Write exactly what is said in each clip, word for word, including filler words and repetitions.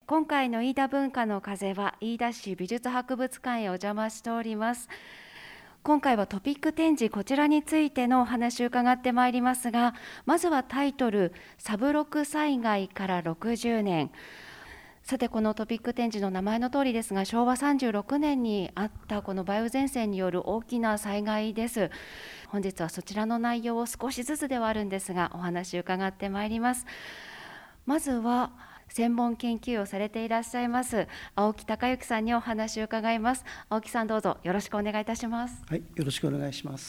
今回の飯田文化の風は飯田市美術博物館へお邪魔しております。今回はトピック展示、こちらについてのお話を伺ってまいりますが、まずはタイトル、サブロク災害からろくじゅうねん。さて、このトピック展示の名前の通りですが、しょうわさんじゅうろくねんにあったこの梅雨前線による大きな災害です。本日はそちらの内容を少しずつではあるんですが、お話を伺ってまいります。まずは専門研究をされていらっしゃいます青木孝之さんにお話を伺います。青木さん、どうぞよろしくお願いいたします。 はい、よろしくお願いします。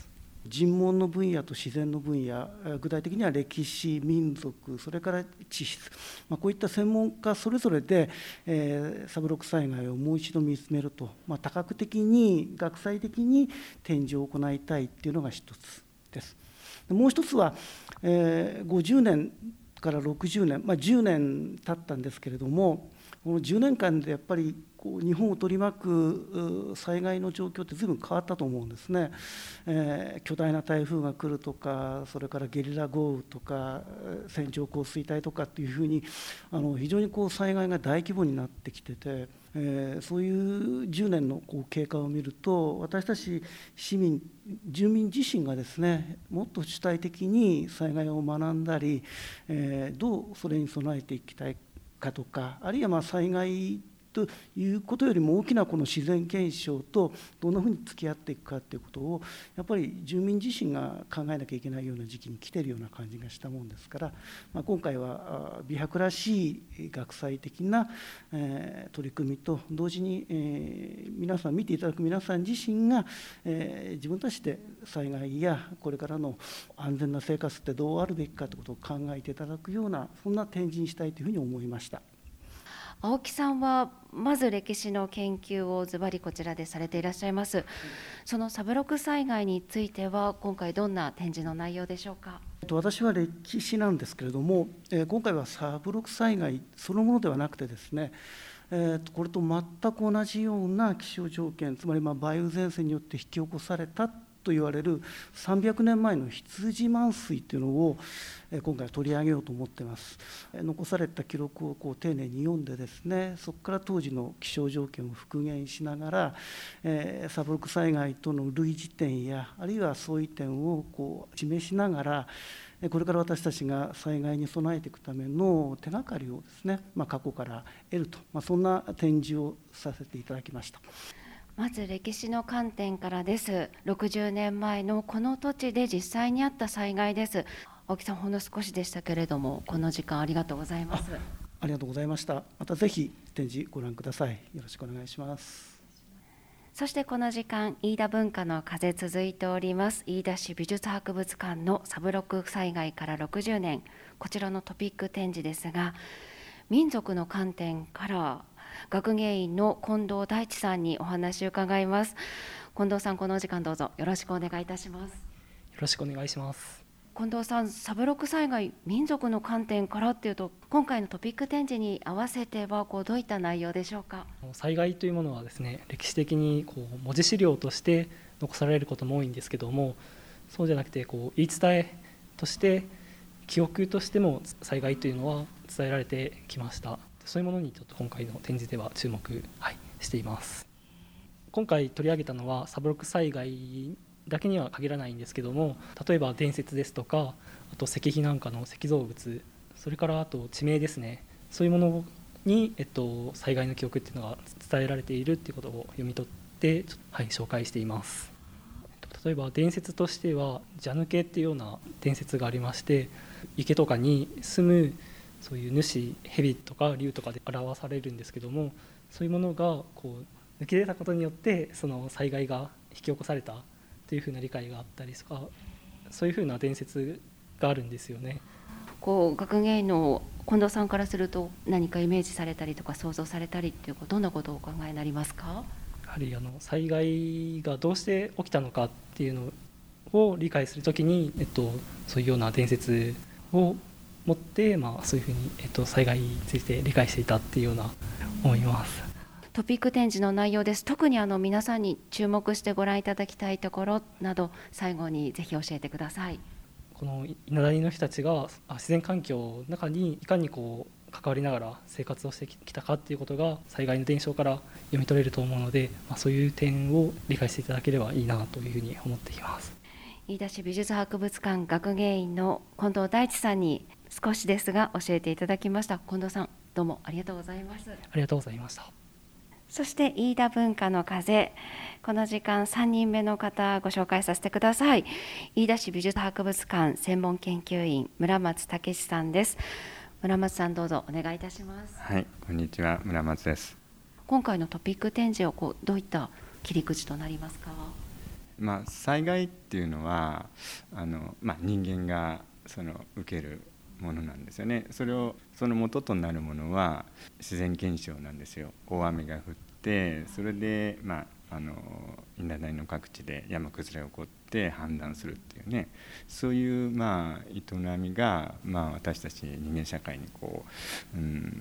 人文の分野と自然の分野、具体的には歴史、民族、それから地質、まあ、こういった専門家それぞれで、えー、サブロク災害をもう一度見つめると、まあ、多角的に学際的に展示を行いたいっていうのが一つです。もう一つは、えー、ごじゅうねんからろくじゅうねん、まあ、じゅうねん経ったんですけれども、このじゅうねんかんでやっぱりこう日本を取り巻く災害の状況って随分変わったと思うんですね。えー、巨大な台風が来るとか、それからゲリラ豪雨とか線状降水帯とかっていうふうにあの非常にこう災害が大規模になってきてて、えー、そういうじゅうねんのこう経過を見ると、私たち市民住民自身がですね、もっと主体的に災害を学んだり、えー、どうそれに備えていきたいかとか、あるいはまあ災害ということよりも大きなこの自然現象とどんなふうに付き合っていくかということをやっぱり住民自身が考えなきゃいけないような時期に来ているような感じがしたもんですから、まあ、今回は美博らしい学際的な、えー、取り組みと同時に、えー、皆さん見ていただく皆さん自身が、えー、自分たちで災害やこれからの安全な生活ってどうあるべきかということを考えていただくような、そんな展示にしたいというふうに思いました。 青木さんはまず歴史の研究をズバリこちらでされていらっしゃいます。そのサブロク災害については今回どんな展示の内容でしょうか。 私は歴史なんですけれども、今回はサブロク災害そのものではなくてですね、これと全く同じような気象条件、つまりまあ梅雨前線によって引き起こされたと言われるさんびゃくねんまえの羊満水というのを今回取り上げようと思っています。残された記録をこう丁寧に読んでですね、そこから当時の気象条件を復元しながら、えー、サブロク災害との類似点やあるいは相違点をこう示しながら、これから私たちが災害に備えていくための手がかりをですね、まあ、過去から得ると、まあ、そんな展示をさせていただきました。 まず歴史の観点からです。ろくじゅうねんまえのこの土地で実際にあった災害です。青木さん、ほんの少しでしたけれども、この時間ありがとうございます。 あ, ありがとうございました。またぜひ展示ご覧ください。よろしくお願いします。 そしてこの時間、飯田文化の風続いております。飯田市美術博物館のサブロク災害からろくじゅうねん、こちらのトピック展示ですが、民族の観点から学芸員の近藤大地さんにお話を伺います。近藤さん、このお時間どうぞよろしくお願いいたします。よろしくお願いします。 近藤さん、サブロク災害民族の観点からっていうと、今回のトピック展示に合わせてはこうどういった内容でしょうか。 災害というものはですね、歴史的にこう文字資料として残されることも多いんですけども、そうじゃなくてこう言い伝えとして記憶としても災害というのは伝えられてきました。そういうものにちょっと今回の展示では注目、はい、しています。今回取り上げたのはサブロク災害だけには限らないんですけども、例えば伝説ですとか、あと石碑なんかの石造物、それからあと地名ですね、そういうものに、えっと、災害の記憶っていうのが伝えられているっていうことを読み取ってちょっと、はい、紹介しています。例えば伝説としてはジャヌケっていうような伝説がありまして、池とかに住むそういう主、蛇とか竜とかで表されるんですけども、そういうものがこう抜け出たことによってその災害が引き起こされたというふうな理解があったりとか、そういうふうな伝説があるんですよね。 こう学芸員の近藤さんからすると何かイメージされたりとか想像されたりっていうどんなことをお考えになりますか。 やはりあの災害がどうして起きたのかっていうのを理解するときに、えっと、そういうような伝説を持って、まあ、そういうふうに、えっと、災害について理解していたっていうような思います。 トピック展示の内容です。特にあの皆さんに注目してご覧いただきたいところなど、最後にぜひ教えてください。 この伊那谷の人たちが自然環境の中にいかにこう関わりながら生活をしてきたかっていうことが災害の伝承から読み取れると思うので、まあ、そういう点を理解していただければいいなというふうに思っています。 飯田市美術博物館学芸員の近藤大地さんに少しですが教えていただきました。近藤さん、どうもありがとうございます。 ありがとうございました。 そして飯田文化の風、この時間さんにんめの方ご紹介させてください。飯田市美術博物館専門研究員村松武さんです。村松さん、どうぞお願いいたします。 はい、こんにちは、村松です。 今回のトピック展示をこうどういった切り口となりますか。 まあ、災害っていうのはあの、まあ、人間がその受けるものなんですよね。それをその元となるものは自然現象なんですよ。大雨が降ってそれで、まあ、あの伊那谷の各地で山崩れが起こって氾濫するっていうね、そういう、まあ、営みが、まあ、私たち人間社会にこう、うん、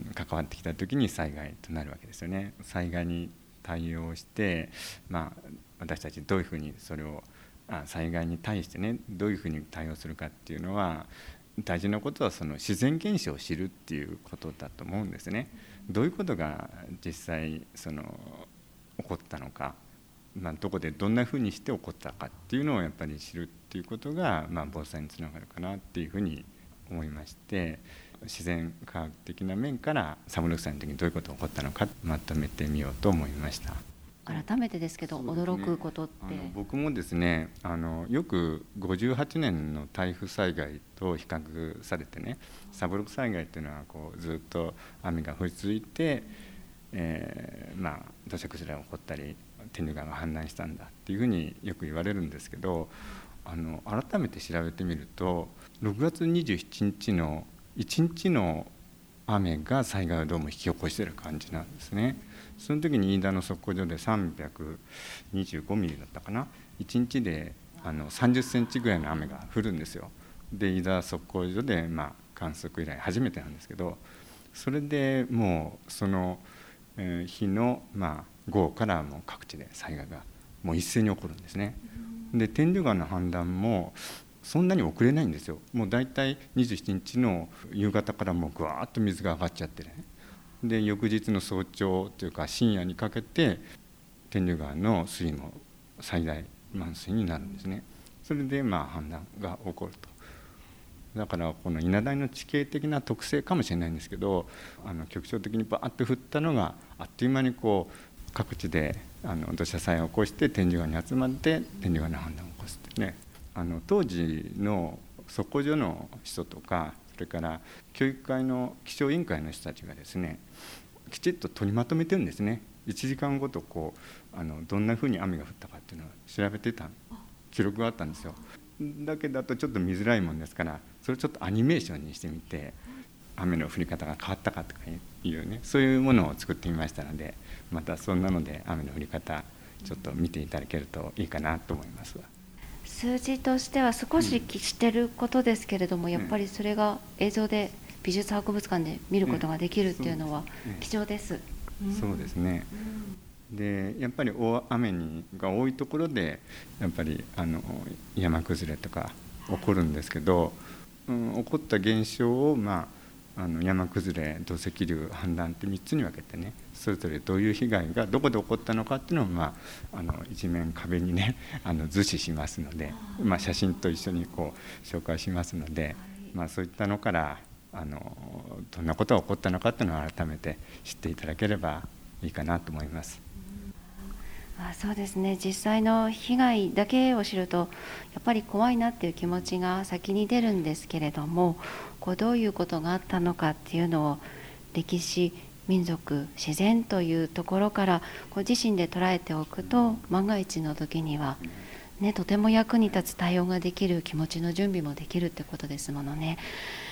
関わってきた時に災害となるわけですよね。災害に対応して、まあ、私たちどういうふうにそれをあ災害に対してねどういうふうに対応するかっていうのは、大事なことはその自然現象を知るっていうことだと思うんですね。どういうことが実際その起こったのか、まあ、どこでどんなふうにして起こったかっていうのをやっぱり知るっていうことが、まあ、防災につながるかなっていうふうに思いまして、自然科学的な面からサブロク災の時にどういうことが起こったのかまとめてみようと思いました。 改めてですけど、驚くことって。 あの僕もですね、あのよくごじゅうはちねんの台風災害と比較されてね、サブロク災害っていうのはこうずっと雨が降り続いて、えーまあ、土砂崩れが起こったり天竜川が氾濫したんだっていうふうによく言われるんですけど、あの改めて調べてみるとろくがつにじゅうしちにちのいちにちの雨が災害をどうも引き起こしている感じなんですね。その時に飯田の測候所でさんびゃくにじゅうごミリだったかな、いちにちであのさんじゅっセンチぐらいの雨が降るんですよ。で飯田測候所で、まあ、観測以来初めてなんですけど、それでもうその、えー、日の、まあ、午後からもう各地で災害がもう一斉に起こるんですね。で天竜川の氾濫もそんなに遅れないんですよ。もうだいたいにじゅうしちにちの夕方からもうぐわーっと水が上がっちゃってね、で翌日の早朝というか深夜にかけて天竜川の水位も最大満水になるんですね。それでまあ氾濫が起こると。だからこの伊那谷の地形的な特性かもしれないんですけど、あの局所的にバーッと降ったのがあっという間にこう各地であの土砂災害を起こして天竜川に集まって天竜川の氾濫を起こすってね、あの当時の測候所の人とかそれから教育会の気象委員会の人たちがですねきちっと取りまとめてるんですね。いちじかんごとこうあのどんなふうに雨が降ったかっていうのを調べてた記録があったんですよ。だけだとちょっと見づらいもんですから、それをちょっとアニメーションにしてみて雨の降り方が変わったかとかいうね、そういうものを作ってみましたので、またそんなので雨の降り方ちょっと見ていただけるといいかなと思います。 数字としては少ししてることですけれども、うん、やっぱりそれが映像で美術博物館で見ることができるっていうのは貴重です。 そうですね、うん、でやっぱり大雨にが多いところでやっぱりあの山崩れとか起こるんですけど、うん、起こった現象を、まあ、あの山崩れ土石流氾濫ってみっつに分けてね、それぞれどういう被害がどこで起こったのかっていうのを、まあ、あの一面壁にねあの図示しますので、まあ、写真と一緒にこう紹介しますので、まあ、そういったのからあのどんなことが起こったのかっていうのを改めて知っていただければいいかなと思います。 あ、そうですね、実際の被害だけを知るとやっぱり怖いなっていう気持ちが先に出るんですけれども、こうどういうことがあったのかっていうのを歴史、民族、自然というところからこう自身で捉えておくと、万が一の時には、ね、とても役に立つ対応ができる気持ちの準備もできるってことですものね。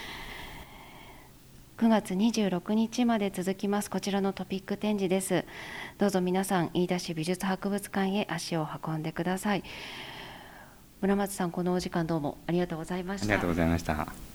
くがつにじゅうろくにちまで続きますこちらのトピック展示です。どうぞ皆さん飯田市美術博物館へ足を運んでください。村松さん、このお時間どうもありがとうございました。 ありがとうございました。